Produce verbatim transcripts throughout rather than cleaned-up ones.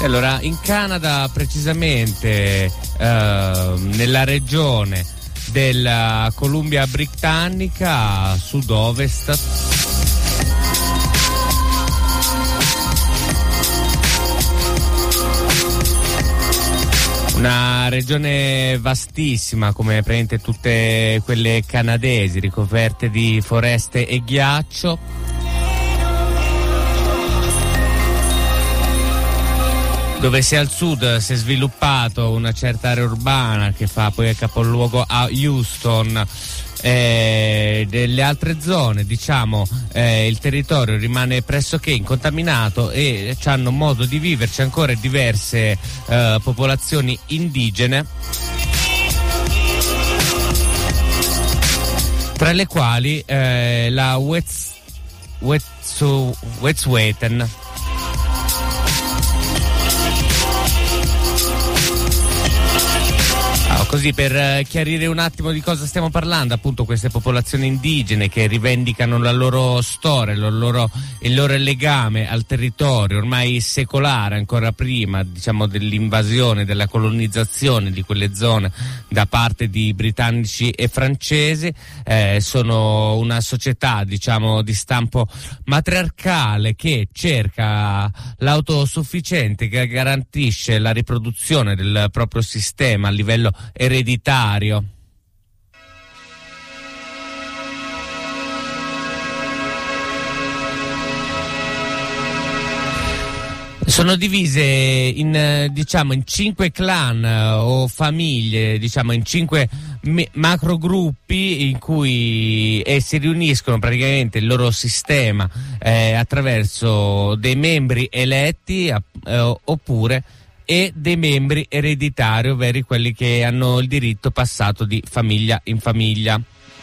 Allora, in Canada, precisamente eh, nella regione della Columbia Britannica, sud-ovest, una regione vastissima come praticamente tutte quelle canadesi, ricoperte di foreste e ghiaccio, dove sia al sud si è sviluppato una certa area urbana che fa poi capoluogo a Houston. Eh, delle altre zone, diciamo, eh, il territorio rimane pressoché incontaminato e hanno modo di viverci ancora diverse eh, popolazioni indigene, tra le quali eh, la Wets, Wet'su, Wet'suwet'en. Così, per chiarire un attimo di cosa stiamo parlando, appunto queste popolazioni indigene che rivendicano la loro storia, il loro, il loro legame al territorio ormai secolare, ancora prima, diciamo, dell'invasione, della colonizzazione di quelle zone da parte di britannici e francesi. Eh, sono una società, diciamo, di stampo matriarcale che cerca l'autosufficiente, che garantisce la riproduzione del proprio sistema a livello ereditario. Sono divise in, diciamo, in cinque clan o famiglie, diciamo in cinque me- macrogruppi in cui eh, si riuniscono praticamente il loro sistema eh, attraverso dei membri eletti eh, oppure e dei membri ereditari, ovvero quelli che hanno il diritto passato di famiglia in famiglia.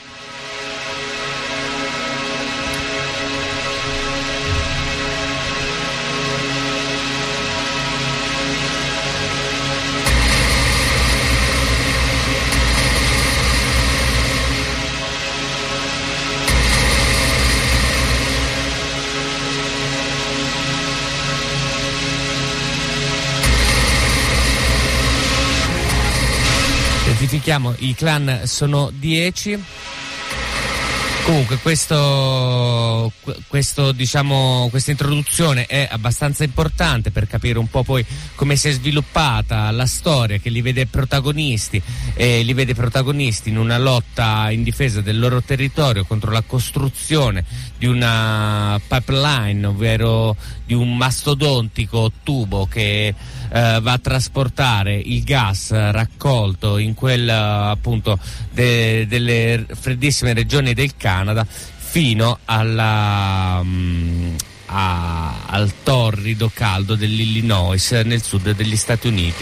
Identifichiamo, i clan sono dieci. Comunque questo, questo diciamo, questa introduzione è abbastanza importante per capire un po' poi come si è sviluppata la storia che li vede protagonisti e li vede protagonisti in una lotta in difesa del loro territorio contro la costruzione di una pipeline, ovvero di un mastodontico tubo che Uh, va a trasportare il gas raccolto in quel uh, appunto de- delle freddissime regioni del Canada fino alla, um, a- al torrido caldo dell'Illinois nel sud degli Stati Uniti.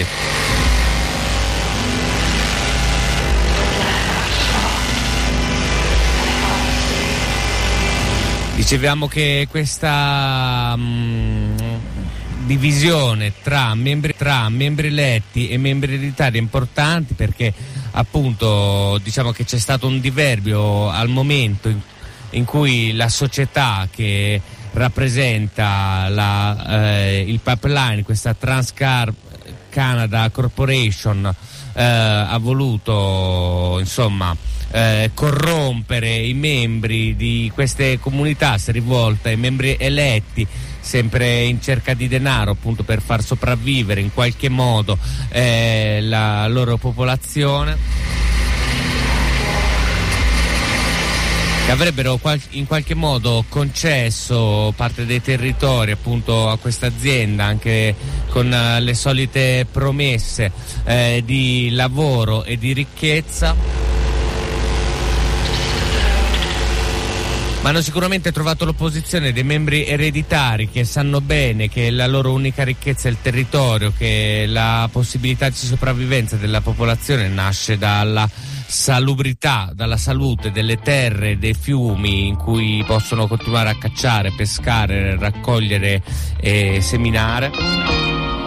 Dicevamo che questa um, divisione tra membri, tra membri eletti e membri ereditari è importante perché appunto diciamo che c'è stato un diverbio al momento in, in cui la società che rappresenta la, eh, il pipeline, questa Transcar Canada Corporation, eh, ha voluto insomma eh, corrompere i membri di queste comunità, si è rivolta ai membri eletti sempre in cerca di denaro appunto per far sopravvivere in qualche modo eh, la loro popolazione, che avrebbero qual- in qualche modo concesso parte dei territori appunto a questa azienda, anche con uh, le solite promesse eh, di lavoro e di ricchezza. Ma hanno sicuramente trovato l'opposizione dei membri ereditari che sanno bene che la loro unica ricchezza è il territorio, che la possibilità di sopravvivenza della popolazione nasce dalla salubrità, dalla salute delle terre, dei fiumi in cui possono continuare a cacciare, pescare, raccogliere e seminare.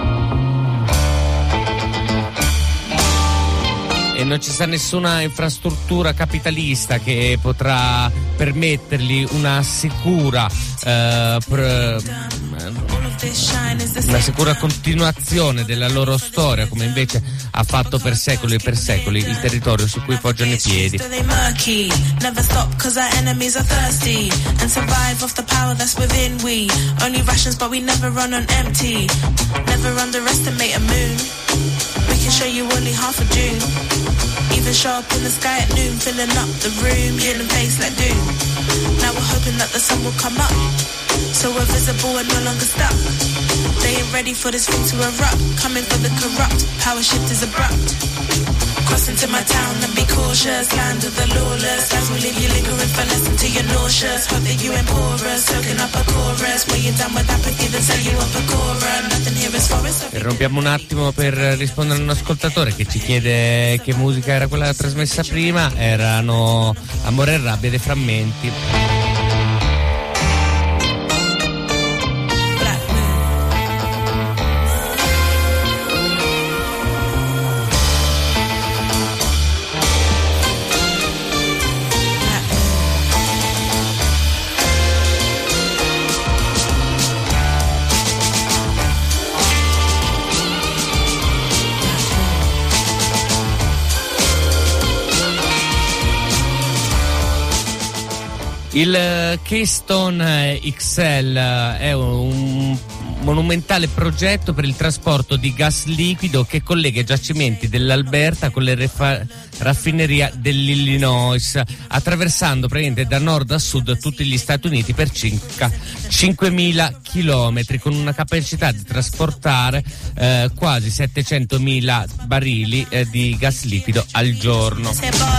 E non ci sta nessuna infrastruttura capitalista che potrà permettergli una sicura eh, pr- una sicura continuazione della loro storia, come invece ha fatto per secoli e per secoli il territorio su cui poggiano i piedi. Never stop cause our enemies are thirsty and survive off the power that's within we. Only rations but we never run on empty. Never underestimate a moon. We can show you only half a June. Even show up in the sky at noon, filling up the room, healing face like doom. Now we're hoping that the sun will come up, so we're visible and no longer stuck. They ain't ready for this thing to erupt. Coming for the corrupt, power shift is abrupt. Cross into my town and be cautious. Land of the lawless, guys will leave you lingering for less until you're nauseous. Hope that you ain't porous, soaking up a chorus. Where you're done with apathy, then say you up a chorus. Nothing here is forest. Interrompiamo un attimo per rispondere a un ascoltatore che ci chiede che musica era quella trasmessa prima. Erano Amore e rabbia dei Frammenti. Il Keystone X L è un monumentale progetto per il trasporto di gas liquido che collega i giacimenti dell'Alberta con le refa- raffineria dell'Illinois, attraversando praticamente da nord a sud tutti gli Stati Uniti per circa cinquemila chilometri, con una capacità di trasportare eh, quasi settecentomila barili eh, di gas liquido al giorno.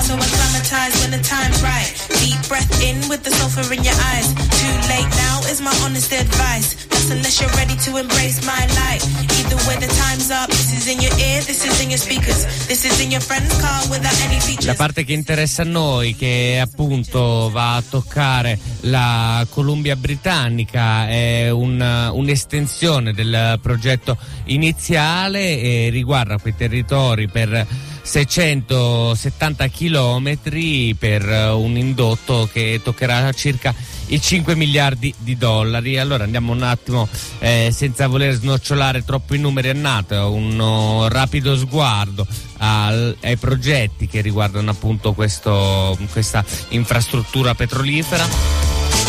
La parte che interessa a noi, che appunto va a toccare la Columbia Britannica, è un, un'estensione del progetto iniziale e riguarda quei territori per seicentosettanta chilometri per un indotto che toccherà circa i cinque miliardi di dollari. Allora andiamo un attimo, eh, senza voler snocciolare troppo i numeri a nato, un rapido sguardo al, ai progetti che riguardano appunto questo, questa infrastruttura petrolifera.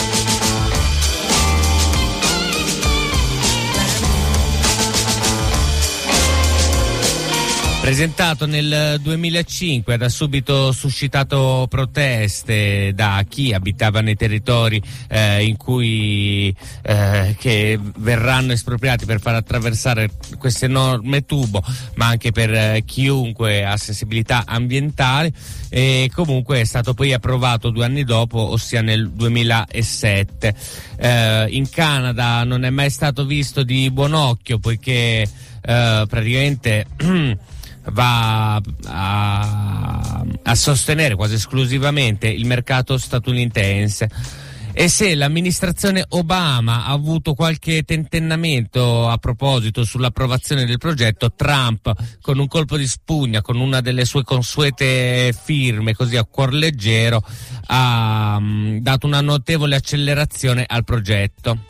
Presentato nel duemilacinque, ha subito suscitato proteste da chi abitava nei territori eh, in cui eh, che verranno espropriati per far attraversare questo enorme tubo, ma anche per eh, chiunque ha sensibilità ambientali, e comunque è stato poi approvato due anni dopo, ossia nel duemilasette. Eh, in Canada non è mai stato visto di buon occhio, poiché eh, praticamente va a, a sostenere quasi esclusivamente il mercato statunitense. E se l'amministrazione Obama ha avuto qualche tentennamento a proposito sull'approvazione del progetto, Trump, con un colpo di spugna, con una delle sue consuete firme così a cuor leggero, ha um, dato una notevole accelerazione al progetto.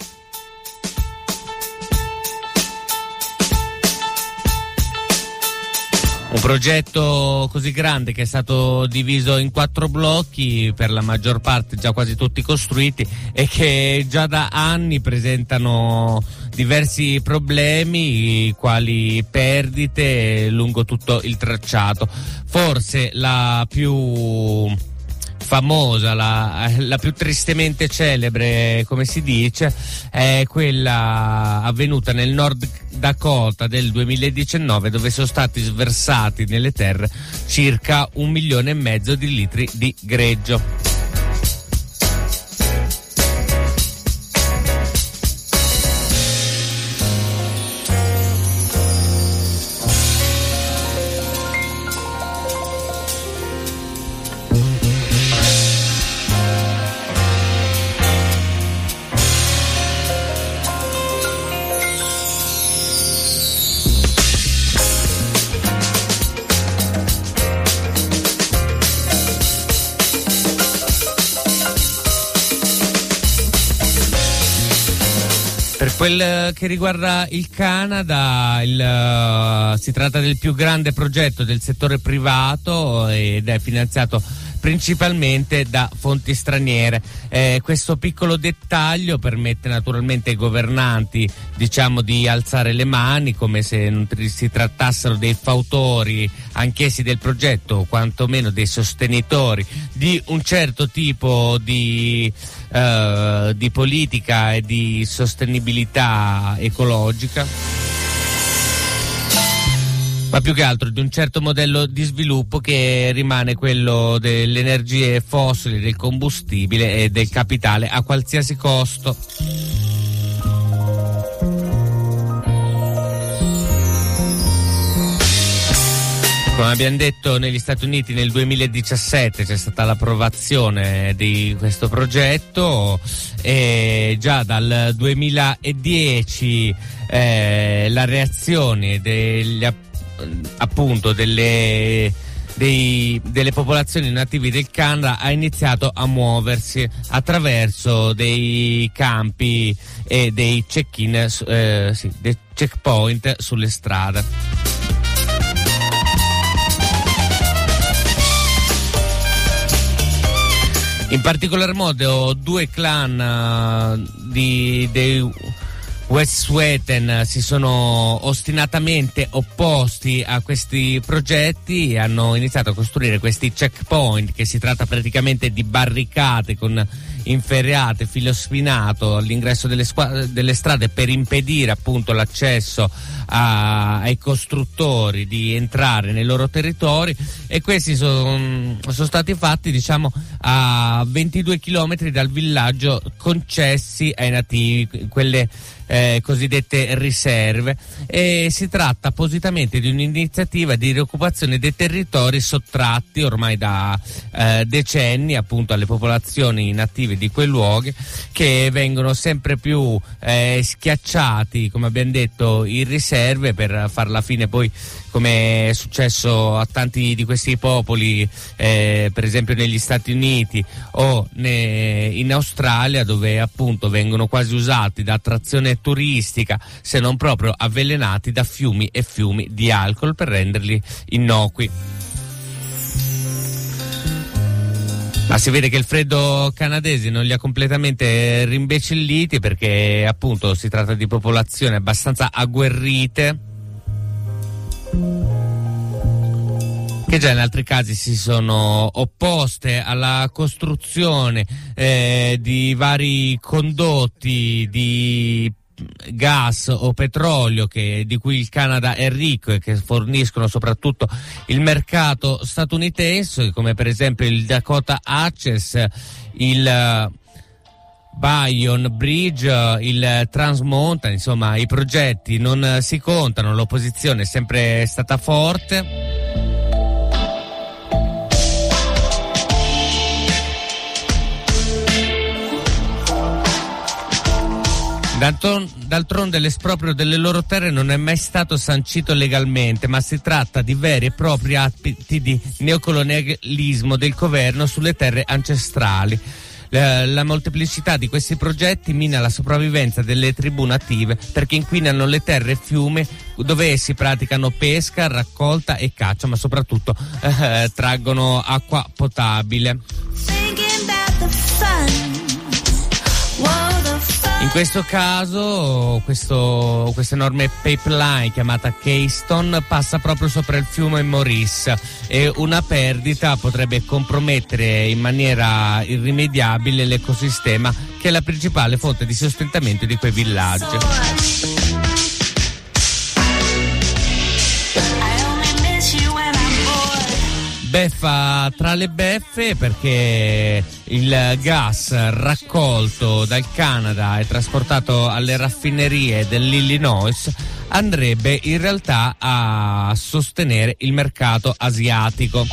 Un progetto così grande che è stato diviso in quattro blocchi, per la maggior parte già quasi tutti costruiti, e che già da anni presentano diversi problemi, quali perdite lungo tutto il tracciato. Forse la più famosa, la, la più tristemente celebre, come si dice, è quella avvenuta nel Nord Dakota del duemiladiciannove, dove sono stati sversati nelle terre circa un milione e mezzo di litri di greggio. Quel che riguarda il Canada, il, uh, si tratta del più grande progetto del settore privato ed è finanziato principalmente da fonti straniere. Eh, questo piccolo dettaglio permette naturalmente ai governanti, diciamo, di alzare le mani come se non si trattassero dei fautori anch'essi del progetto, o quantomeno dei sostenitori di un certo tipo di, eh, di politica e di sostenibilità ecologica, ma più che altro di un certo modello di sviluppo che rimane quello delle energie fossili, del combustibile e del capitale a qualsiasi costo. Come abbiamo detto, negli Stati Uniti nel duemiladiciassette c'è stata l'approvazione di questo progetto e già dal duemiladieci eh, la reazione degli appunto delle, dei, delle popolazioni native del Canada ha iniziato a muoversi attraverso dei campi e dei check-in, eh, sì, dei checkpoint sulle strade. In particolar modo due clan uh, di, dei Wet'suwet'en si sono ostinatamente opposti a questi progetti e hanno iniziato a costruire questi checkpoint, che si tratta praticamente di barricate con inferriate, filo spinato all'ingresso delle, squa- delle strade per impedire appunto l'accesso a- ai costruttori di entrare nei loro territori, e questi sono son stati fatti, diciamo, a ventidue chilometri dal villaggio concessi ai nativi, quelle Eh, cosiddette riserve, e si tratta appositamente di un'iniziativa di rioccupazione dei territori sottratti ormai da eh, decenni appunto alle popolazioni native di quei luoghi, che vengono sempre più eh, schiacciati, come abbiamo detto, in riserve per farla fine poi, come è successo a tanti di questi popoli, eh, per esempio negli Stati Uniti o ne, in Australia, dove appunto vengono quasi usati da attrazione turistica, se non proprio avvelenati da fiumi e fiumi di alcol per renderli innocui. Ma si vede che il freddo canadese non li ha completamente rimbecilliti, perché appunto si tratta di popolazioni abbastanza agguerrite, che già in altri casi si sono opposte alla costruzione eh, di vari condotti di gas o petrolio che, di cui il Canada è ricco e che forniscono soprattutto il mercato statunitense, come per esempio il Dakota Access, il Bayonne Bridge, il Trans Mountain. Insomma, i progetti non si contano, l'opposizione è sempre stata forte. D'altronde l'esproprio delle loro terre non è mai stato sancito legalmente, ma si tratta di veri e propri atti di neocolonialismo del governo sulle terre ancestrali. La, la molteplicità di questi progetti mina la sopravvivenza delle tribù native, perché inquinano le terre e fiumi dove essi praticano pesca, raccolta e caccia, ma soprattutto eh, traggono acqua potabile. In questo caso, questo, questa enorme pipeline chiamata Keystone passa proprio sopra il fiume Maurice, e una perdita potrebbe compromettere in maniera irrimediabile l'ecosistema, che è la principale fonte di sostentamento di quei villaggi. Beffa tra le beffe, perché il gas raccolto dal Canada e trasportato alle raffinerie dell'Illinois andrebbe in realtà a sostenere il mercato asiatico.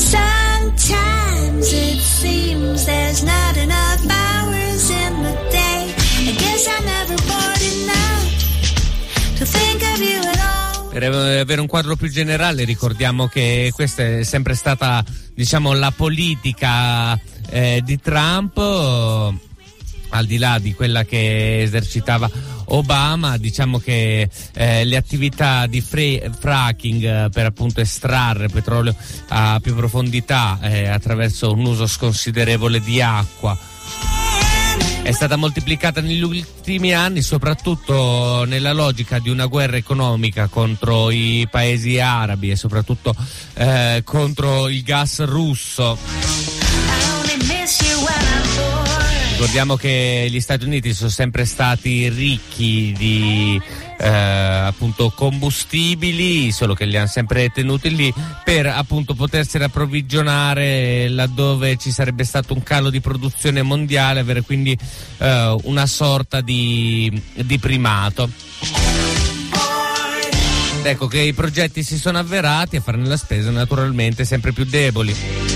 Sometimes it seems there's not enough hours in the day. Per avere un quadro più generale, ricordiamo che questa è sempre stata, diciamo, la politica eh, di Trump, eh, al di là di quella che esercitava Obama. Diciamo che eh, le attività di fra- fracking eh, per appunto estrarre petrolio a più profondità eh, attraverso un uso sconsiderevole di acqua è stata moltiplicata negli ultimi anni, soprattutto nella logica di una guerra economica contro i paesi arabi e soprattutto eh, contro il gas russo. Ricordiamo che gli Stati Uniti sono sempre stati ricchi di eh, appunto combustibili, solo che li hanno sempre tenuti lì per appunto potersi approvvigionare laddove ci sarebbe stato un calo di produzione mondiale, avere quindi eh, una sorta di, di primato. Ecco che i progetti si sono avverati a farne la spesa naturalmente sempre più deboli.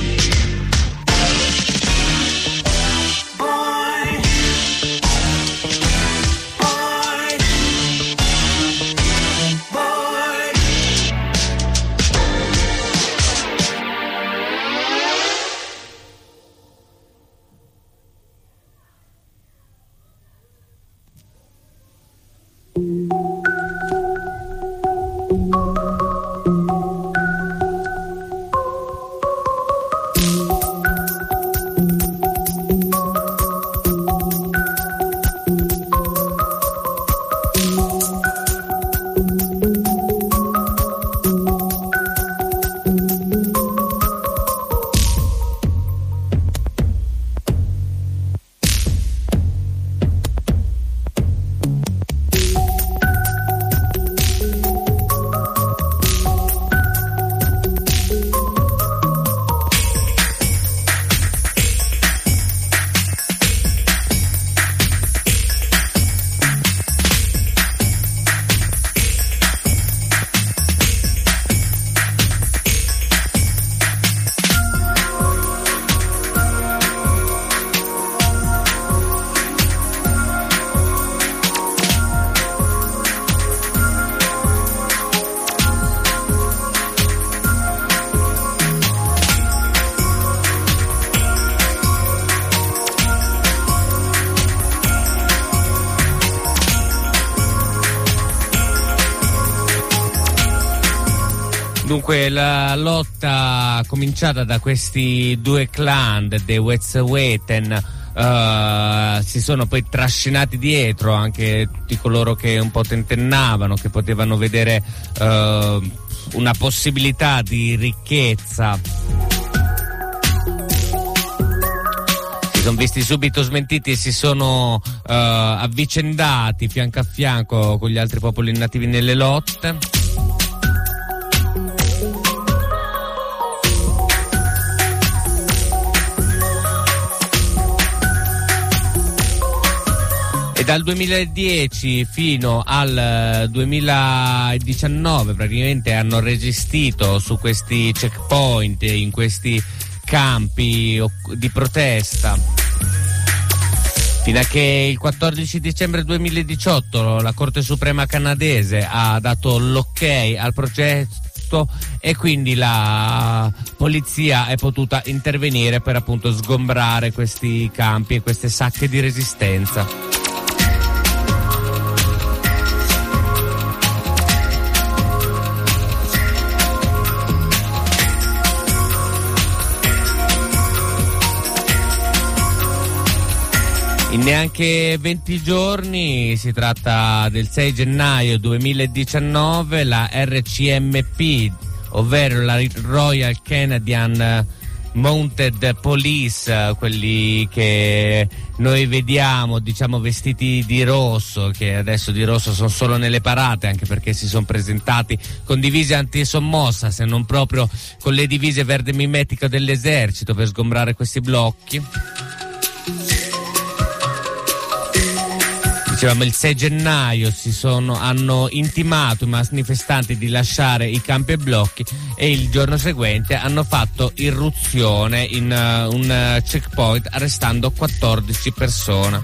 Dunque la lotta cominciata da questi due clan dei Wet'suwet'en uh, si sono poi trascinati dietro anche tutti coloro che un po' tentennavano, che potevano vedere uh, una possibilità di ricchezza. Si sono visti subito smentiti e si sono uh, avvicendati fianco a fianco con gli altri popoli nativi nelle lotte. E dal duemiladieci fino al duemiladiciannove praticamente hanno resistito su questi checkpoint, in questi campi di protesta, fino a che il quattordici dicembre duemiladiciotto la Corte Suprema canadese ha dato l'ok al progetto e quindi la polizia è potuta intervenire per appunto sgombrare questi campi e queste sacche di resistenza. In neanche venti giorni, si tratta del sei gennaio duemiladiciannove, la R C M P, ovvero la Royal Canadian Mounted Police, quelli che noi vediamo diciamo vestiti di rosso, che adesso di rosso sono solo nelle parate, anche perché si sono presentati con divise antisommossa, se non proprio con le divise verde mimetico dell'esercito, per sgombrare questi blocchi. Dicevamo, il sei gennaio si sono, hanno intimato i manifestanti di lasciare i campi e blocchi, e il giorno seguente hanno fatto irruzione in uh, un uh, checkpoint, arrestando quattordici persone.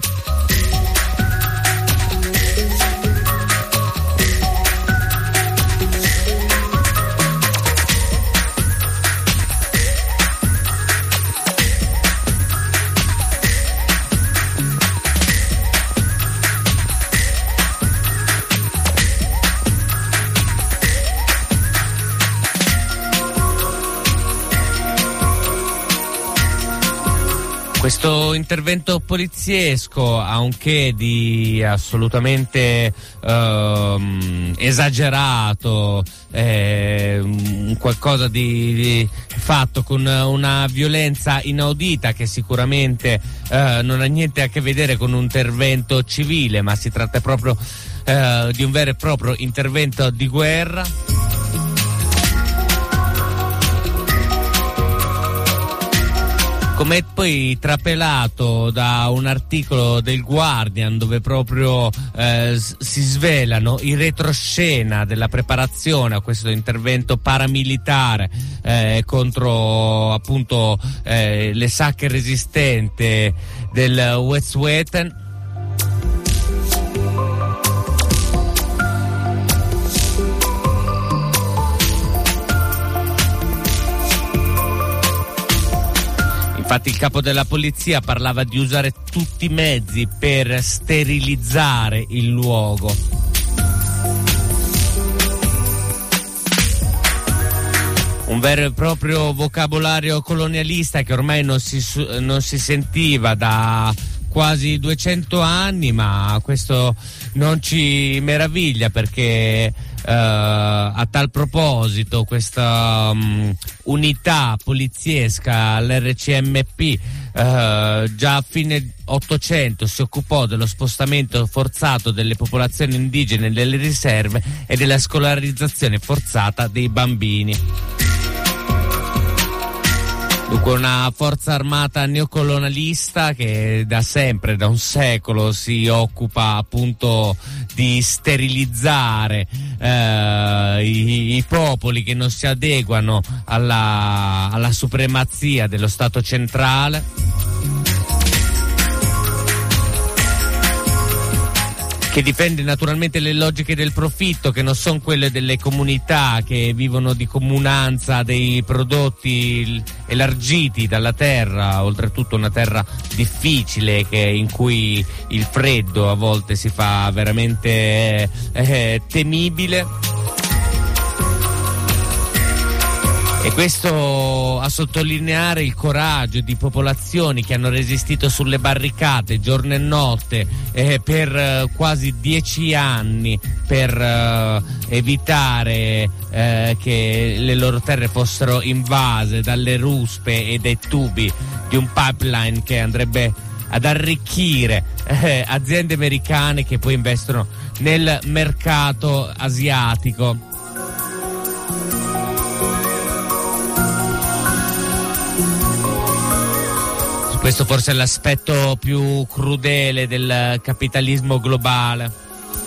Questo intervento poliziesco ha un che di assolutamente ehm, esagerato, eh, qualcosa di, di fatto con una violenza inaudita che sicuramente eh, non ha niente a che vedere con un intervento civile, ma si tratta proprio eh, di un vero e proprio intervento di guerra. Come poi trapelato da un articolo del Guardian, dove proprio eh, si svelano i retroscena della preparazione a questo intervento paramilitare eh, contro appunto eh, le sacche resistenti del Wet'suwet'en. Infatti il capo della polizia parlava di usare tutti i mezzi per sterilizzare il luogo. Un vero e proprio vocabolario colonialista che ormai non si, non si sentiva da quasi duecento anni, ma questo non ci meraviglia perché Uh, a tal proposito questa um, unità poliziesca all'R C M P uh, già a fine Ottocento si occupò dello spostamento forzato delle popolazioni indigene nelle riserve e della scolarizzazione forzata dei bambini. Dunque una forza armata neocolonialista che da sempre, da un secolo, si occupa appunto di sterilizzare eh, i, i popoli che non si adeguano alla, alla supremazia dello Stato centrale, che difende naturalmente le logiche del profitto, che non sono quelle delle comunità che vivono di comunanza dei prodotti elargiti dalla terra, oltretutto una terra difficile che, in cui il freddo a volte si fa veramente eh, temibile. E questo a sottolineare il coraggio di popolazioni che hanno resistito sulle barricate giorno e notte eh, per eh, quasi dieci anni per eh, evitare eh, che le loro terre fossero invase dalle ruspe e dai tubi di un pipeline che andrebbe ad arricchire eh, aziende americane che poi investono nel mercato asiatico. Questo forse è l'aspetto più crudele del capitalismo globale.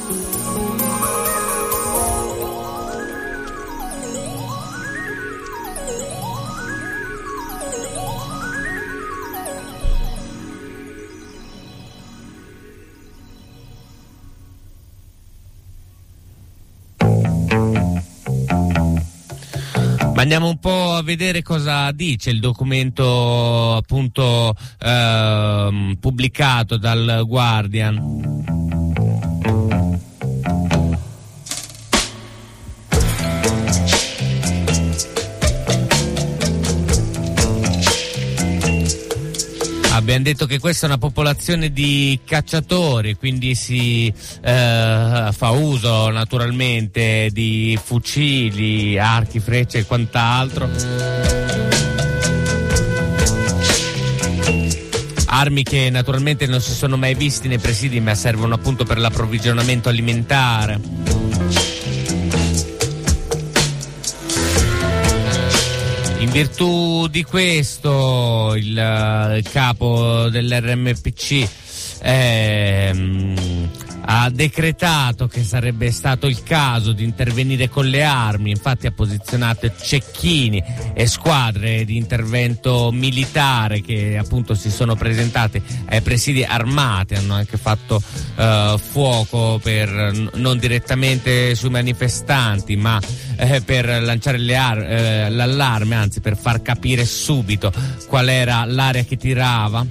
Andiamo un po' a vedere cosa dice il documento appunto ehm, pubblicato dal Guardian. Abbiamo detto che questa è una popolazione di cacciatori, quindi si eh, fa uso naturalmente di fucili, archi, frecce e quant'altro. Armi che naturalmente non si sono mai visti nei presidi, ma servono appunto per l'approvvigionamento alimentare. In virtù di questo il, il capo dell'R M P C ehm, ha decretato che sarebbe stato il caso di intervenire con le armi, infatti ha posizionato cecchini e squadre di intervento militare che appunto si sono presentate ai presidi armati, hanno anche fatto eh, fuoco per, non direttamente sui manifestanti, ma eh, per lanciare le ar- eh, l'allarme, anzi per far capire subito qual era l'area che tirava.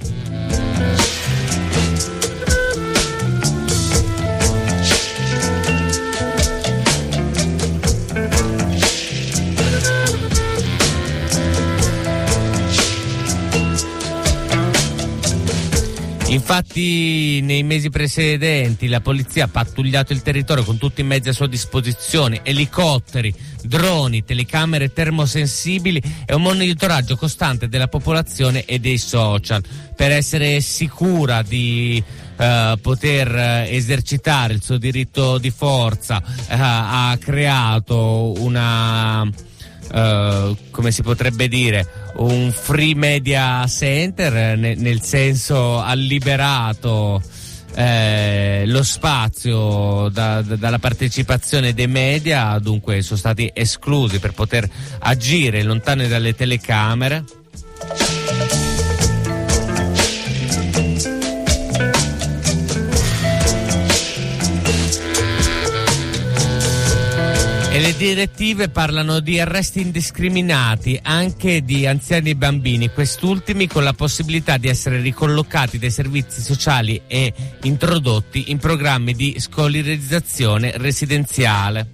Infatti nei mesi precedenti la polizia ha pattugliato il territorio con tutti i mezzi a sua disposizione, elicotteri, droni, telecamere termosensibili e un monitoraggio costante della popolazione e dei social per essere sicura di Uh, poter uh, esercitare il suo diritto di forza. Uh, ha creato una uh, come si potrebbe dire un free media center, ne, nel senso ha liberato eh, lo spazio da, da, dalla partecipazione dei media, dunque sono stati esclusi per poter agire lontani dalle telecamere. E le direttive parlano di arresti indiscriminati anche di anziani e bambini, quest'ultimi con la possibilità di essere ricollocati dai servizi sociali e introdotti in programmi di scolarizzazione residenziale.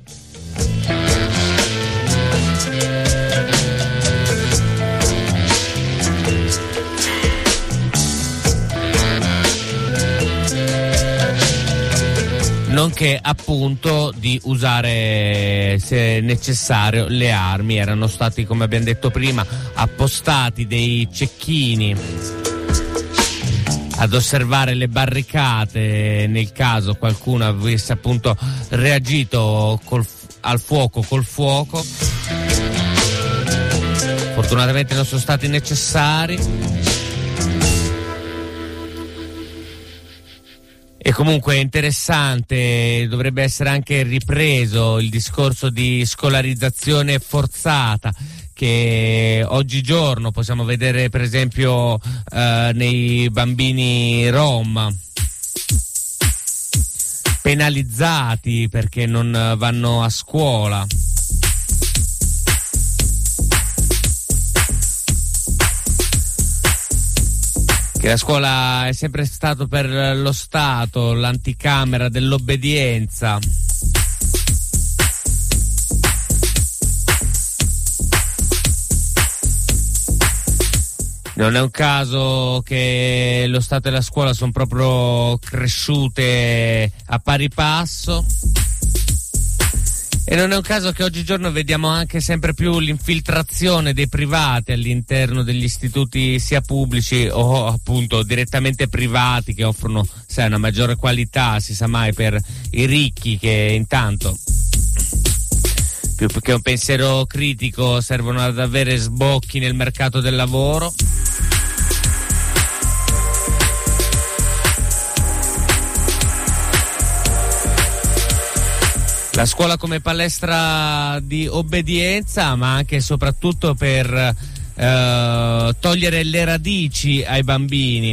Nonché appunto di usare, se necessario, le armi. Erano stati, come abbiamo detto prima, appostati dei cecchini ad osservare le barricate nel caso qualcuno avesse appunto reagito col, al fuoco col fuoco. Fortunatamente non sono stati necessari. E comunque è interessante, dovrebbe essere anche ripreso il discorso di scolarizzazione forzata che oggigiorno possiamo vedere per esempio eh, nei bambini rom penalizzati perché non vanno a scuola. Che la scuola è sempre stato per lo Stato l'anticamera dell'obbedienza. Non è un caso che lo Stato e la scuola sono proprio cresciute a pari passo. E non è un caso che oggigiorno vediamo anche sempre più l'infiltrazione dei privati all'interno degli istituti sia pubblici o appunto direttamente privati che offrono sai, una maggiore qualità, si sa mai, per i ricchi che intanto più che un pensiero critico servono ad avere sbocchi nel mercato del lavoro. La scuola come palestra di obbedienza, ma anche e soprattutto per eh, togliere le radici ai bambini.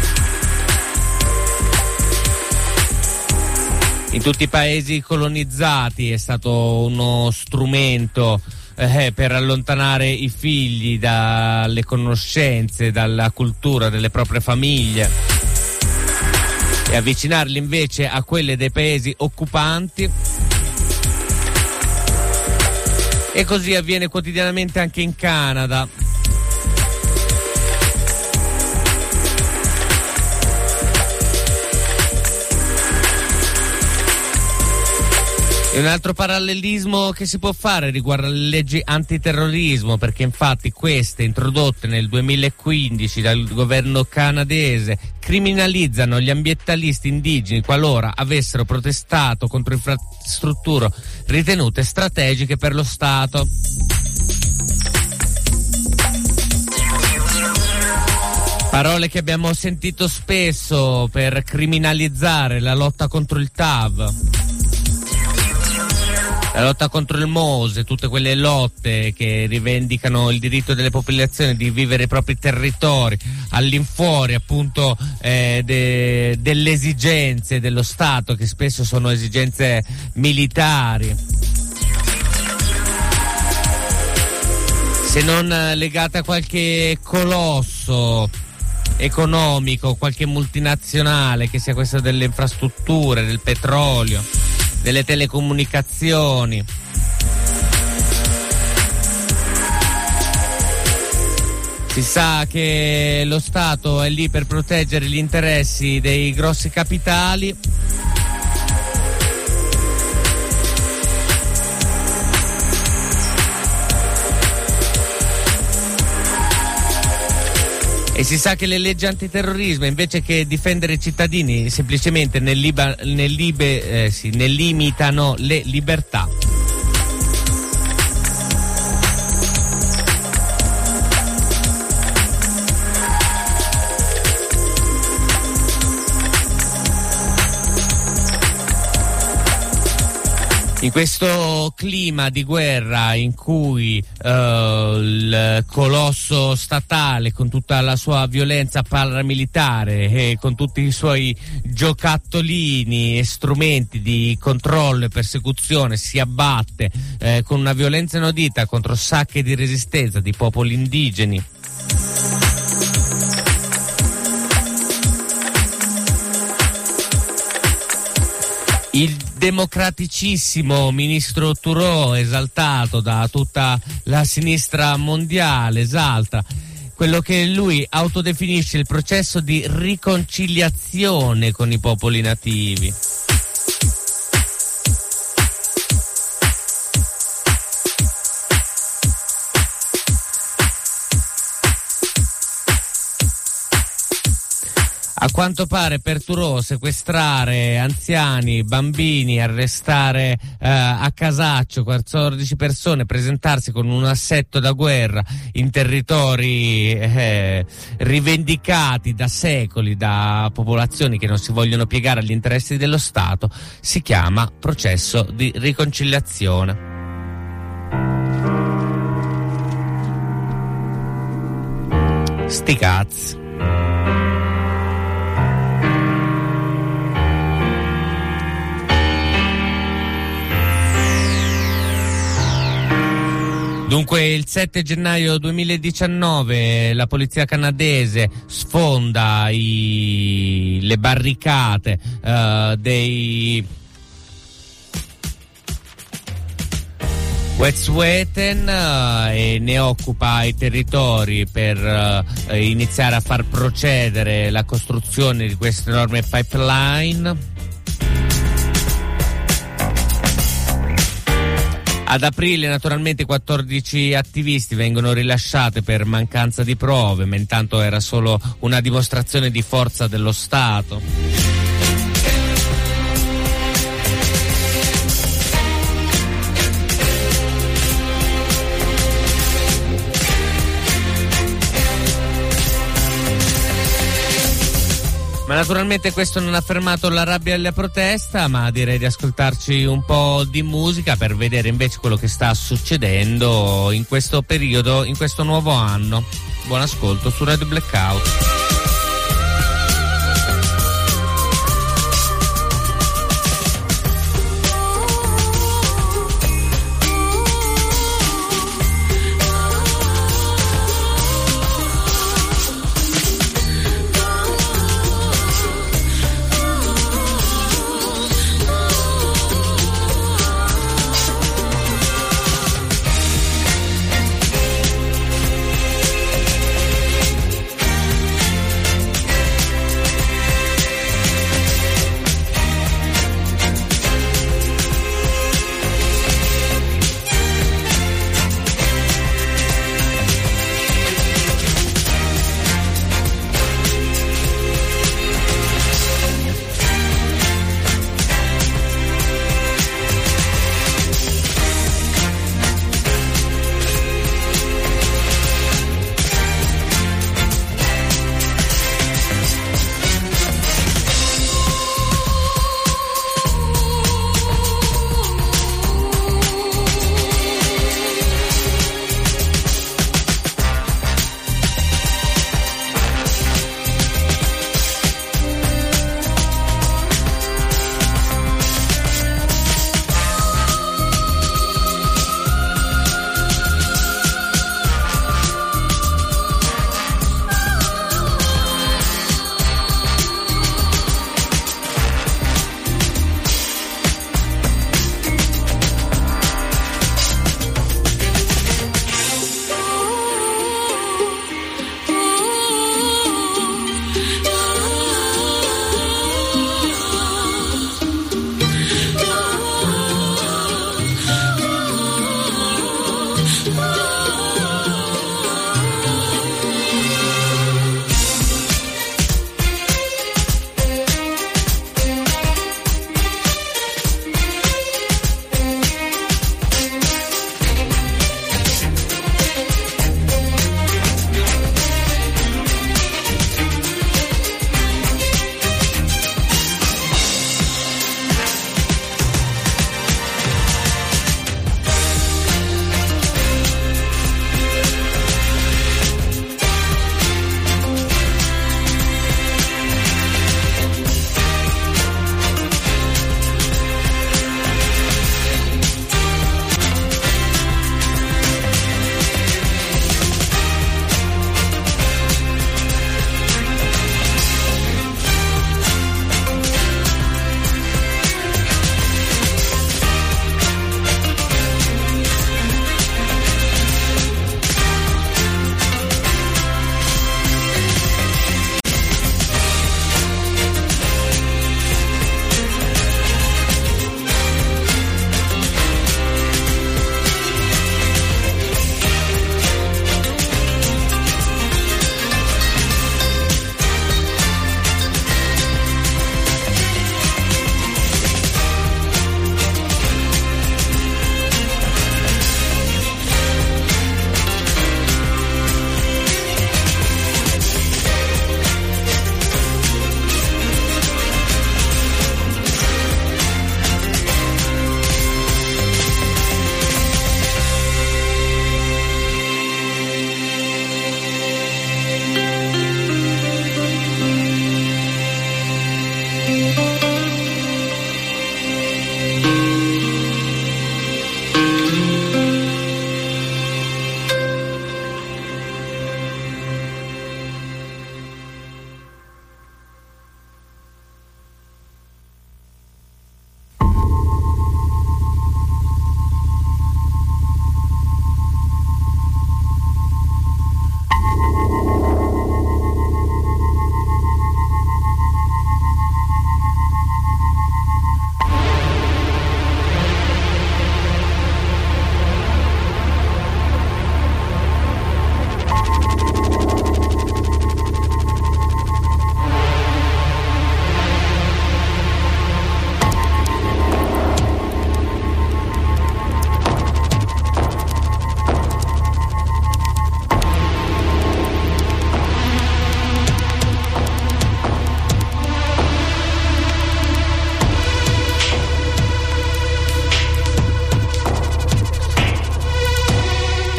In tutti i paesi colonizzati è stato uno strumento eh, per allontanare i figli dalle conoscenze, dalla cultura delle proprie famiglie e avvicinarli invece a quelle dei paesi occupanti. E così avviene quotidianamente anche in Canada. E un altro parallelismo che si può fare riguarda le leggi antiterrorismo, perché infatti queste, introdotte nel duemilaquindici dal governo canadese, criminalizzano gli ambientalisti indigeni qualora avessero protestato contro infrastrutture ritenute strategiche per lo Stato. Parole che abbiamo sentito spesso per criminalizzare la lotta contro il T A V. La lotta contro il MOSE, tutte quelle lotte che rivendicano il diritto delle popolazioni di vivere i propri territori all'infuori appunto eh, de, delle esigenze dello Stato, che spesso sono esigenze militari, se non legate a qualche colosso economico, qualche multinazionale, che sia questa delle infrastrutture, del petrolio, delle telecomunicazioni. Si sa che lo Stato è lì per proteggere gli interessi dei grossi capitali. E si sa che le leggi antiterrorismo, invece che difendere i cittadini, semplicemente nel, liba, nel, libe, eh, sì, nel limitano le libertà. In questo clima di guerra in cui uh, il colosso statale, con tutta la sua violenza paramilitare e con tutti i suoi giocattolini e strumenti di controllo e persecuzione, si abbatte eh, con una violenza inaudita contro sacche di resistenza di popoli indigeni, il democraticissimo ministro Turò, esaltato da tutta la sinistra mondiale, esalta quello che lui autodefinisce il processo di riconciliazione con i popoli nativi. A quanto pare per Turò sequestrare anziani, bambini, arrestare eh, a casaccio quattordici persone, presentarsi con un assetto da guerra in territori eh, rivendicati da secoli da popolazioni che non si vogliono piegare agli interessi dello Stato, si chiama processo di riconciliazione. Sti cazzi. Dunque il sette gennaio duemiladiciannove la polizia canadese sfonda i, le barricate uh, dei Wet'suwet'en uh, e ne occupa i territori per uh, iniziare a far procedere la costruzione di queste enorme pipeline. Ad aprile naturalmente quattordici attivisti vengono rilasciati per mancanza di prove, ma intanto era solo una dimostrazione di forza dello Stato. Ma naturalmente questo non ha fermato la rabbia e la protesta, ma direi di ascoltarci un po' di musica per vedere invece quello che sta succedendo in questo periodo, in questo nuovo anno. Buon ascolto su Radio Blackout.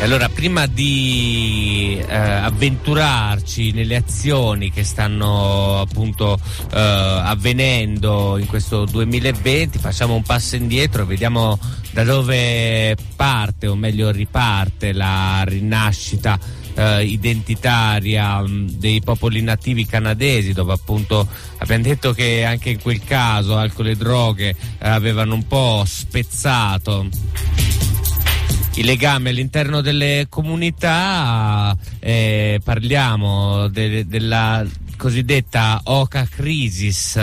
Allora, prima di eh, avventurarci nelle azioni che stanno appunto eh, avvenendo in questo duemilaventi, facciamo un passo indietro e vediamo da dove parte, o meglio riparte, la rinascita eh, identitaria mh, dei popoli nativi canadesi, dove appunto abbiamo detto che anche in quel caso alcol e droghe eh, avevano un po' spezzato i legami all'interno delle comunità. Eh, parliamo de- della cosiddetta Oka Crisis,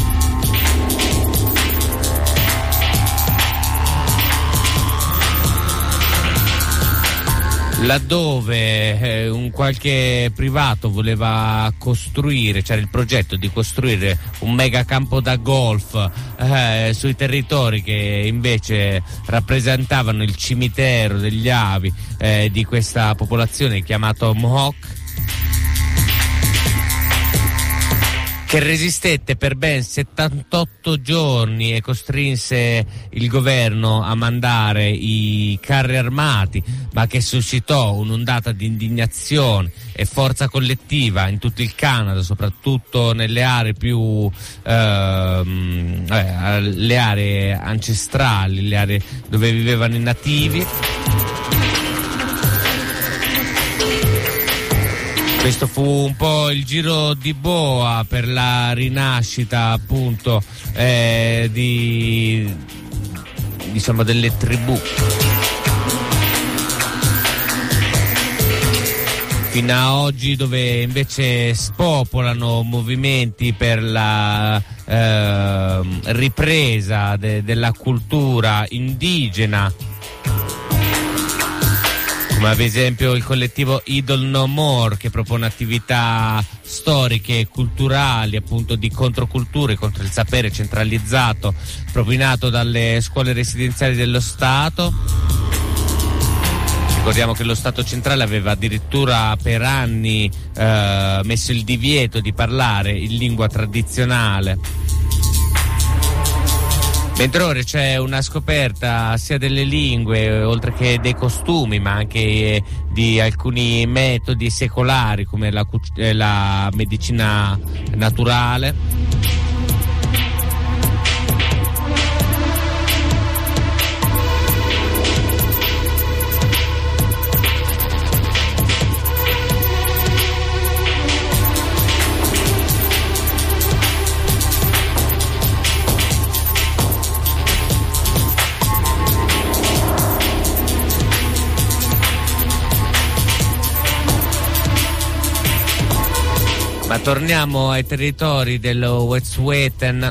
laddove eh, un qualche privato voleva costruire, c'era il progetto di costruire un mega campo da golf eh, sui territori che invece rappresentavano il cimitero degli avi eh, di questa popolazione chiamato Mohawk, che resistette per ben settantotto giorni e costrinse il governo a mandare i carri armati, ma che suscitò un'ondata di indignazione e forza collettiva in tutto il Canada, soprattutto nelle aree più ehm, eh, le aree ancestrali, le aree dove vivevano i nativi. Questo fu un po' il giro di boa per la rinascita appunto eh, di diciamo delle tribù. Fino a oggi, dove invece spopolano movimenti per la eh, ripresa de- della cultura indigena, come ad esempio il collettivo Idol No More, che propone attività storiche e culturali appunto di controculture, contro il sapere centralizzato propinato dalle scuole residenziali dello Stato. Ricordiamo che lo Stato centrale aveva addirittura per anni eh, messo il divieto di parlare in lingua tradizionale. Mentre ora c'è una scoperta sia delle lingue, oltre che dei costumi, ma anche di alcuni metodi secolari come la, la medicina naturale. Ma torniamo ai territori dello Wet'suwet'en,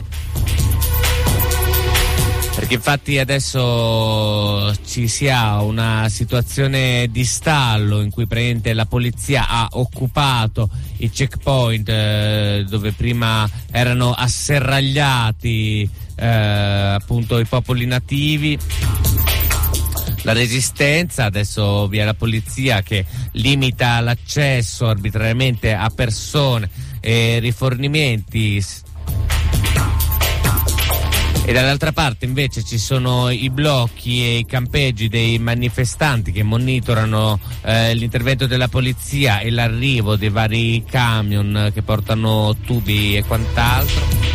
perché infatti adesso ci si ha una situazione di stallo in cui praticamente la polizia ha occupato i checkpoint eh, dove prima erano asserragliati eh, appunto i popoli nativi. La resistenza, adesso vi è la polizia che limita l'accesso arbitrariamente a persone e rifornimenti, e dall'altra parte invece ci sono i blocchi e i campeggi dei manifestanti che monitorano eh, l'intervento della polizia e l'arrivo dei vari camion che portano tubi e quant'altro.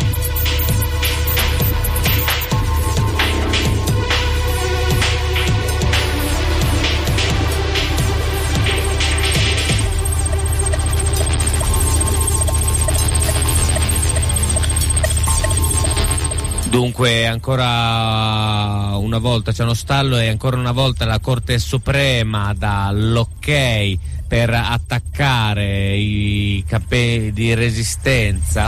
Dunque ancora una volta c'è uno stallo e ancora una volta la Corte Suprema dà l'ok per attaccare i capi di resistenza.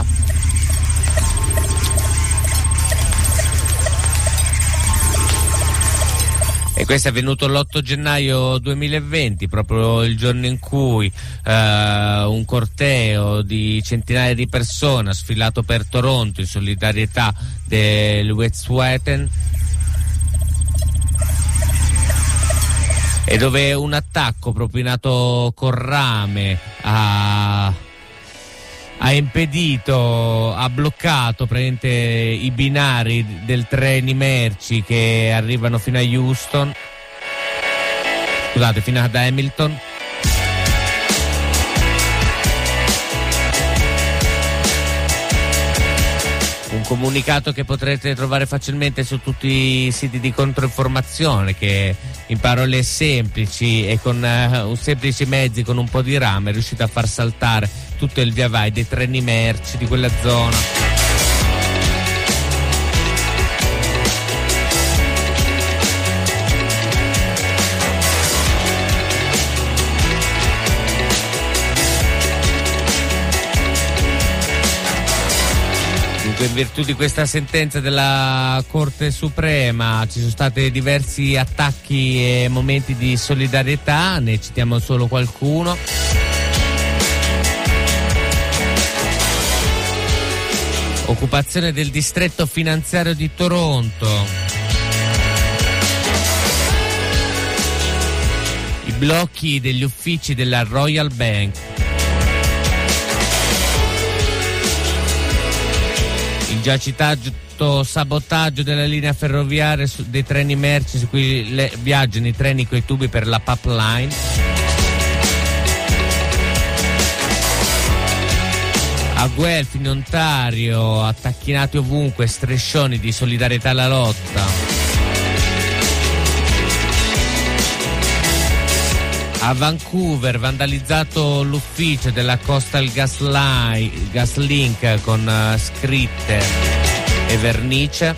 E questo è avvenuto l'otto gennaio duemilaventi, proprio il giorno in cui eh, un corteo di centinaia di persone ha sfilato per Toronto in solidarietà del Wet'suwet'en, e dove un attacco propinato col rame ha, ha impedito, ha bloccato praticamente i binari del treni merci che arrivano fino a Houston, scusate, fino ad Hamilton. Un comunicato che potrete trovare facilmente su tutti i siti di controinformazione, che in parole semplici e con uh, semplici mezzi, con un po' di rame, è riuscito a far saltare tutto il via vai dei treni merci di quella zona. In virtù di questa sentenza della Corte Suprema ci sono stati diversi attacchi e momenti di solidarietà, ne citiamo solo qualcuno. Occupazione del distretto finanziario di Toronto. I blocchi degli uffici della Royal Bank. Già citato sabotaggio della linea ferroviaria su, dei treni merci su cui le, viaggiano i treni coi tubi per la pipeline. A Guelfi in Ontario, attacchinati ovunque, striscioni di solidarietà alla lotta. A Vancouver, vandalizzato l'ufficio della Coastal Gas, Line, Gas Link con uh, scritte e vernice.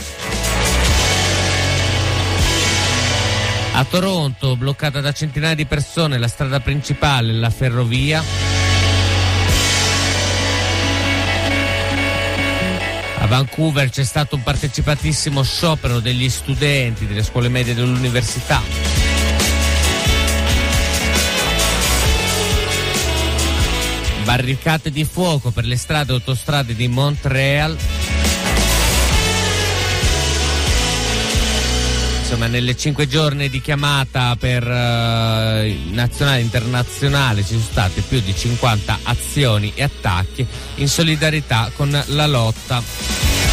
A Toronto, bloccata da centinaia di persone la strada principale e la ferrovia. A Vancouver c'è stato un partecipatissimo sciopero degli studenti delle scuole medie dell'università. Barricate di fuoco per le strade e autostrade di Montreal. Insomma, nelle cinque giorni di chiamata per uh, nazionale e internazionale ci sono state più di cinquanta azioni e attacchi in solidarietà con la lotta.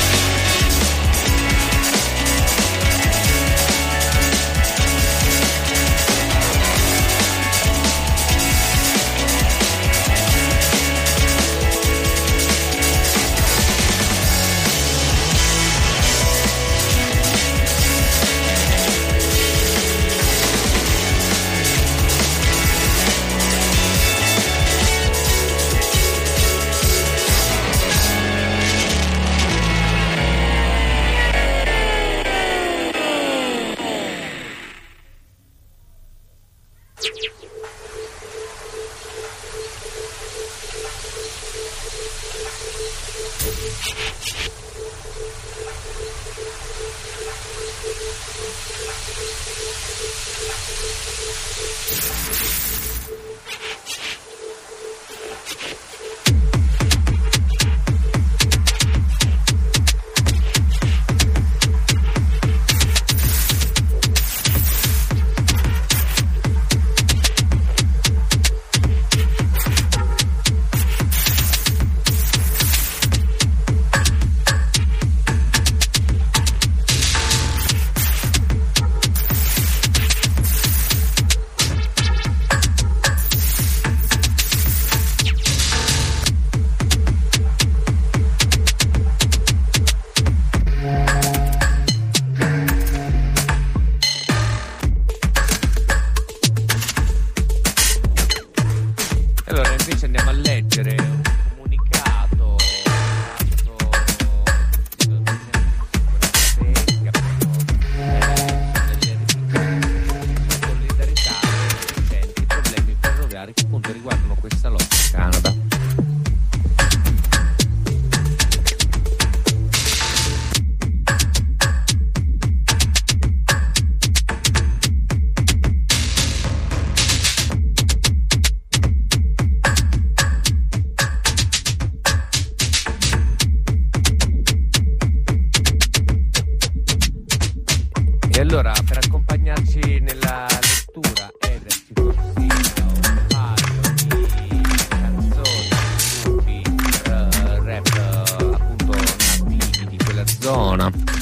E allora, per accompagnarci nella lettura Eder ci consiglia un paio di canzoni, gruppi uh, rap uh, appunto nativi di quella zona.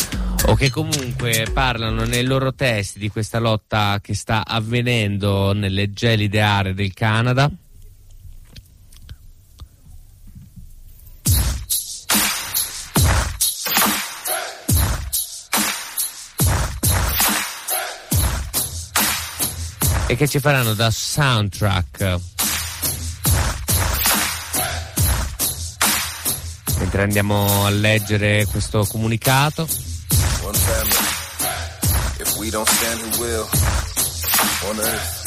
o che comunque parlano nei loro testi di questa lotta che sta avvenendo nelle gelide aree del Canada. E che ci faranno da soundtrack. Mentre andiamo a leggere questo comunicato. One family. If we don't stand, who will? On earth.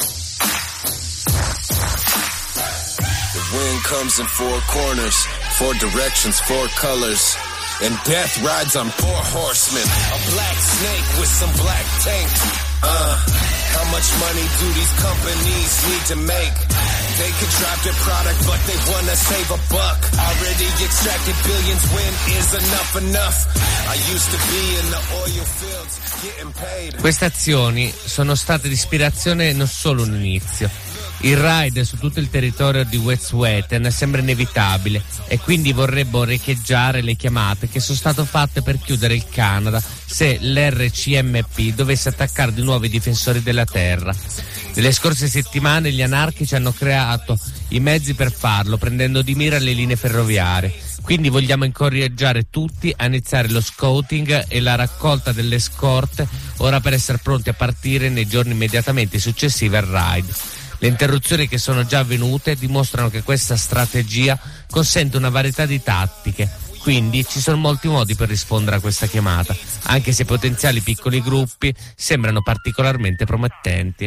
The wind comes in four corners, four directions, four colors. And death rides on four horsemen. A black snake with some black tank. Uh, how much money do these companies need to make? They could drop their product, but they wanna save a buck. Already extracted billions, when is enough enough? I used to be in the oil fields, getting paid. Queste azioni sono state di ispirazione non solo un inizio. Il raid su tutto il territorio di Wet'suwet'en sembra inevitabile e quindi vorrebbero riecheggiare le chiamate che sono state fatte per chiudere il Canada se l'R C M P dovesse attaccare di nuovo i difensori della terra. Nelle scorse settimane gli anarchici hanno creato i mezzi per farlo, prendendo di mira le linee ferroviarie. Quindi vogliamo incoraggiare tutti a iniziare lo scouting e la raccolta delle scorte ora per essere pronti a partire nei giorni immediatamente successivi al raid. Le interruzioni che sono già avvenute dimostrano che questa strategia consente una varietà di tattiche, quindi ci sono molti modi per rispondere a questa chiamata, anche se i potenziali piccoli gruppi sembrano particolarmente promettenti.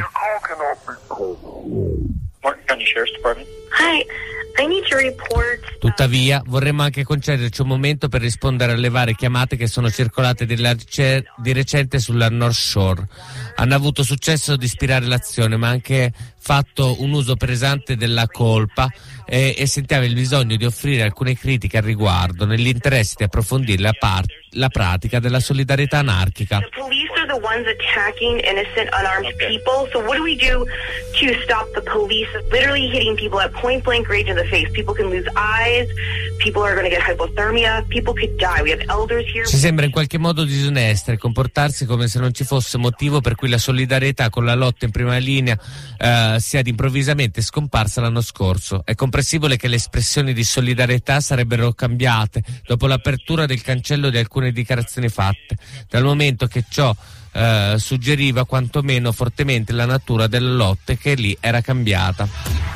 Hi, I need to report. Tuttavia, vorremmo anche concederci un momento per rispondere alle varie chiamate che sono circolate di recente sulla North Shore. Hanno avuto successo ad ispirare l'azione, ma anche fatto un uso pesante della colpa e, e sentiva il bisogno di offrire alcune critiche al riguardo, nell'interesse di approfondire la, par- la pratica della solidarietà anarchica. The police are the ones attacking innocent unarmed okay. people. So what do we do to stop the police literally hitting people at point blank range in the face? People can lose eyes, people are going to get hypothermia, people could die. We have elders here. Ci sembra in qualche modo disonesta e comportarsi come se non ci fosse motivo per cui la solidarietà con la lotta in prima linea eh, sia improvvisamente scomparsa l'anno scorso. È comprensibile che le espressioni di solidarietà sarebbero cambiate dopo l'apertura del cancello di alcune dichiarazioni fatte, dal momento che ciò eh, suggeriva quantomeno fortemente la natura della lotta che lì era cambiata.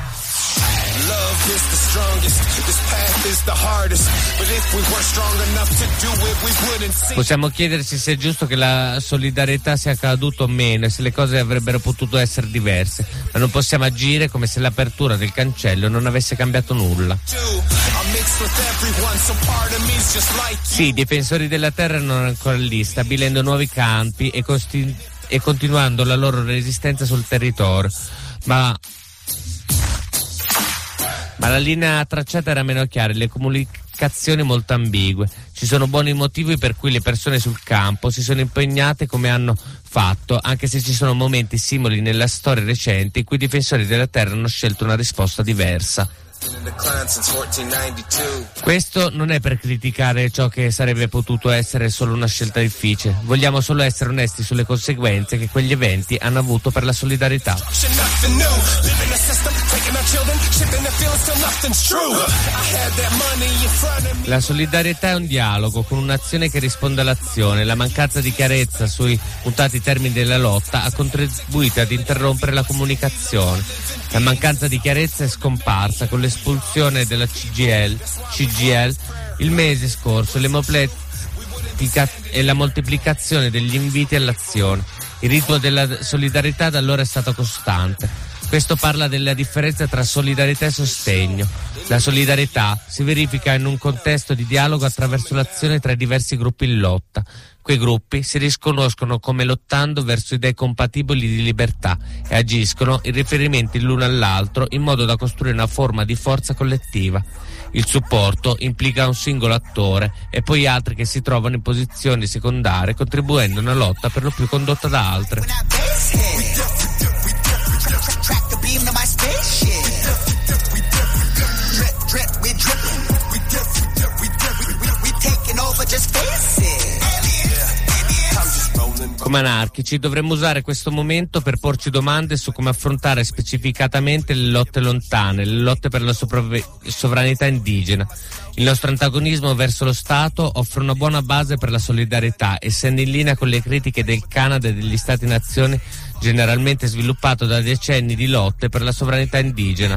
Possiamo chiederci se è giusto che la solidarietà sia caduta o meno e se le cose avrebbero potuto essere diverse, ma non possiamo agire come se l'apertura del cancello non avesse cambiato nulla. Sì, i difensori della terra erano ancora lì, stabilendo nuovi campi e, costi- e continuando la loro resistenza sul territorio, ma Ma la linea tracciata era meno chiara e le comunicazioni molto ambigue. Ci sono buoni motivi per cui le persone sul campo si sono impegnate come hanno fatto, anche se ci sono momenti simili nella storia recente in cui i difensori della terra hanno scelto una risposta diversa. Questo non è per criticare ciò che sarebbe potuto essere solo una scelta difficile. Vogliamo solo essere onesti sulle conseguenze che quegli eventi hanno avuto per la solidarietà. La solidarietà è un dialogo con un'azione che risponde all'azione. La mancanza di chiarezza sui mutati termini della lotta ha contribuito ad interrompere la comunicazione. La mancanza di chiarezza è scomparsa con l'espulsione della C G L, C G L il mese scorso le moltiplica- e la moltiplicazione degli inviti all'azione. Il ritmo della solidarietà da allora è stato costante. Questo parla della differenza tra solidarietà e sostegno. La solidarietà si verifica in un contesto di dialogo attraverso l'azione tra i diversi gruppi in lotta. Quei gruppi si riconoscono come lottando verso idee compatibili di libertà e agiscono in riferimento l'uno all'altro in modo da costruire una forma di forza collettiva. Il supporto implica un singolo attore e poi altri che si trovano in posizioni secondarie contribuendo a una lotta per lo più condotta da altri. Come anarchici dovremmo usare questo momento per porci domande su come affrontare specificatamente le lotte lontane, le lotte per la sopravve- sovranità indigena. Il nostro antagonismo verso lo Stato offre una buona base per la solidarietà, essendo in linea con le critiche del Canada e degli Stati-nazioni generalmente sviluppato da decenni di lotte per la sovranità indigena.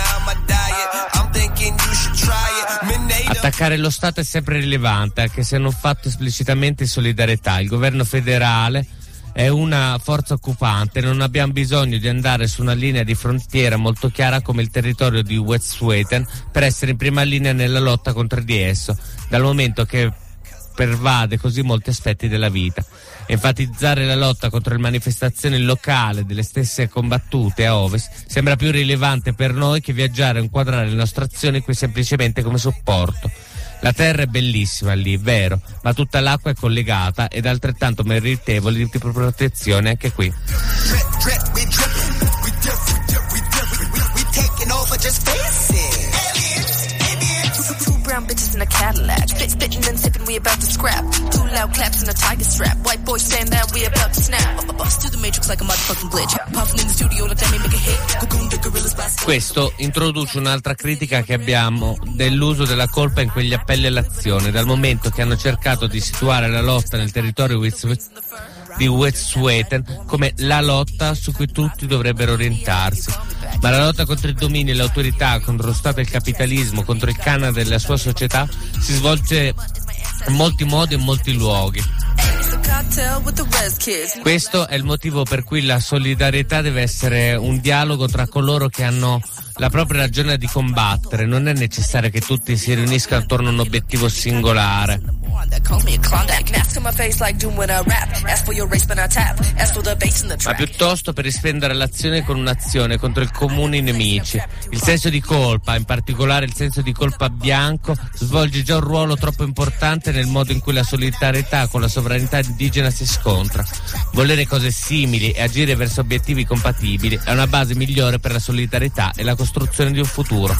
Attaccare lo Stato è sempre rilevante, anche se non fatto esplicitamente in solidarietà. Il governo federale è una forza occupante, non abbiamo bisogno di andare su una linea di frontiera molto chiara come il territorio di Wet'suwet'en per essere in prima linea nella lotta contro di esso, dal momento che pervade così molti aspetti della vita. Enfatizzare la lotta contro le manifestazioni locali delle stesse combattute a ovest sembra più rilevante per noi che viaggiare e inquadrare le nostre azioni qui semplicemente come supporto. La terra è bellissima lì, vero, ma tutta l'acqua è collegata ed altrettanto meritevole di protezione anche qui. Brown bitches in a Cadillac, spit spitting and sipping, we about to scrap. Two loud claps and a tiger strap. White boys stand down, we about to snap. Bust to the matrix like a motherfucking glitch. Puffing in the studio, let me make a hit. Cocoon the gorillas blast. Questo introduce un'altra critica che abbiamo dell'uso della colpa in quegli appelli all'azione, dal momento che hanno cercato di situare la lotta nel territorio di Wet'suwet'en come la lotta su cui tutti dovrebbero orientarsi. Ma la lotta contro il dominio e l'autorità, contro lo Stato e il capitalismo, contro il Canada e la sua società si svolge in molti modi e in molti luoghi. Questo è il motivo per cui la solidarietà deve essere un dialogo tra coloro che hanno la propria ragione di combattere. Non è necessario che tutti si riuniscano attorno a un obiettivo singolare. Ma piuttosto per rispondere all'azione con un'azione contro i comuni nemici. Il senso di colpa, in particolare il senso di colpa bianco, svolge già un ruolo troppo importante nel modo in cui la solidarietà con la sovranità indigena si scontra. Volere cose simili e agire verso obiettivi compatibili è una base migliore per la solidarietà e la costruzione di un futuro.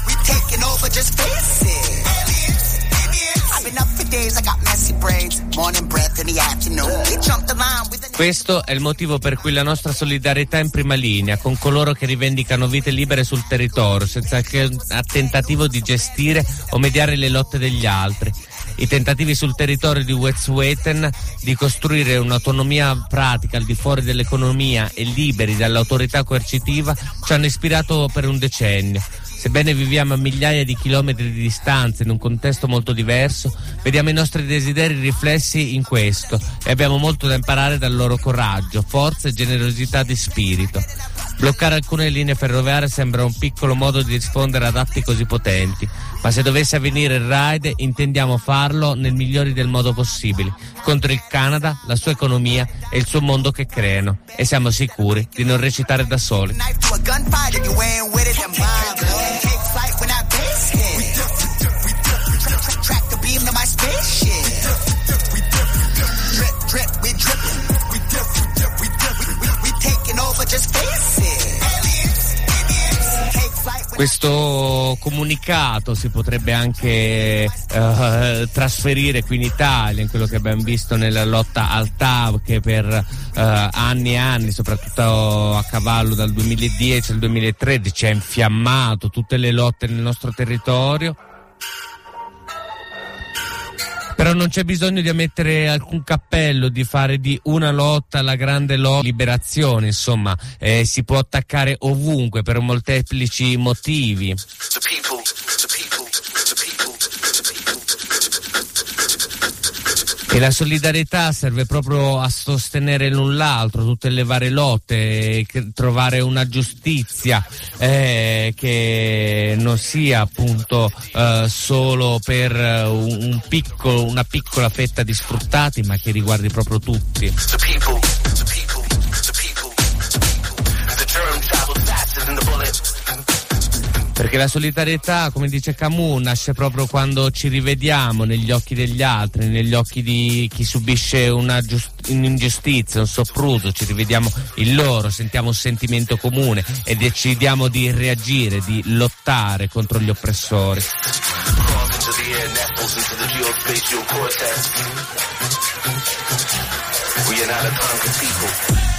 Questo è il motivo per cui la nostra solidarietà è in prima linea con coloro che rivendicano vite libere sul territorio, senza che tentativo di gestire o mediare le lotte degli altri. I tentativi sul territorio di Wet'suwet'en di costruire un'autonomia pratica al di fuori dell'economia e liberi dall'autorità coercitiva ci hanno ispirato per un decennio. Sebbene viviamo a migliaia di chilometri di distanza in un contesto molto diverso, vediamo i nostri desideri riflessi in questo e abbiamo molto da imparare dal loro coraggio, forza e generosità di spirito. Bloccare alcune linee ferroviarie sembra un piccolo modo di rispondere ad atti così potenti, ma se dovesse avvenire il raid intendiamo farlo nel migliore del modo possibile, contro il Canada, la sua economia e il suo mondo che creano, e siamo sicuri di non recitare da soli. Questo comunicato si potrebbe anche uh, trasferire qui in Italia, in quello che abbiamo visto nella lotta al T A V, che per uh, anni e anni, soprattutto a cavallo dal duemiladieci al duemilatredici, ha infiammato tutte le lotte nel nostro territorio. Però non c'è bisogno di ammettere alcun cappello, di fare di una lotta la grande lotta liberazione, insomma, eh, si può attaccare ovunque per molteplici motivi. E la solidarietà serve proprio a sostenere l'un l'altro, tutte le varie lotte, trovare una giustizia eh, che non sia appunto eh, solo per un, un piccolo, una piccola fetta di sfruttati, ma che riguardi proprio tutti. Perché la solidarietà, come dice Camus, nasce proprio quando ci rivediamo negli occhi degli altri, negli occhi di chi subisce una giust- un'ingiustizia, un sopruso, ci rivediamo in loro, sentiamo un sentimento comune e decidiamo di reagire, di lottare contro gli oppressori. and out of time for people.